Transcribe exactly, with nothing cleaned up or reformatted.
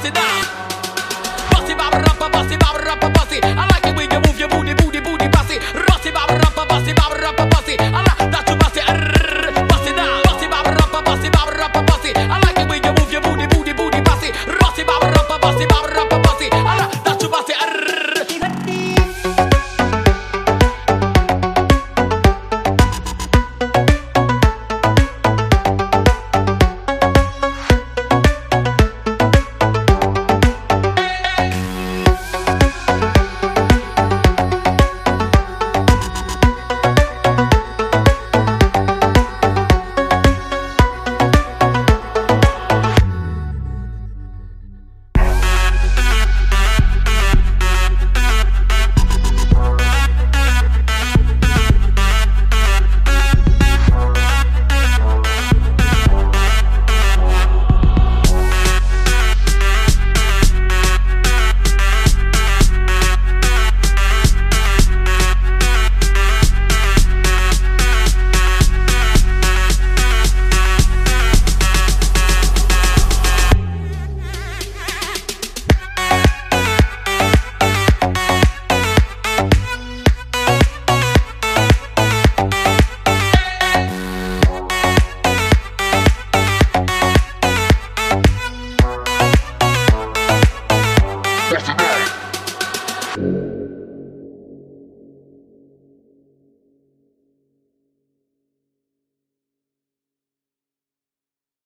bust it down. Bust it, baba, rappa, bust it, baba, rappa, bust it. I like it when you move your booty, booty, booty, bust it. Bust it, baba, rappa, bust it, baba, rappa, bust it. I like that you bust it, arrrr, bust it down. Bust it, baba, rappa, bust it, baba, rappa, bust it. I like it when you move your booty, booty, booty, bust it. Bust it, baba, rappa, bust it, baba, rappa, bust it. I like that you bust it, arrrr. That's the night.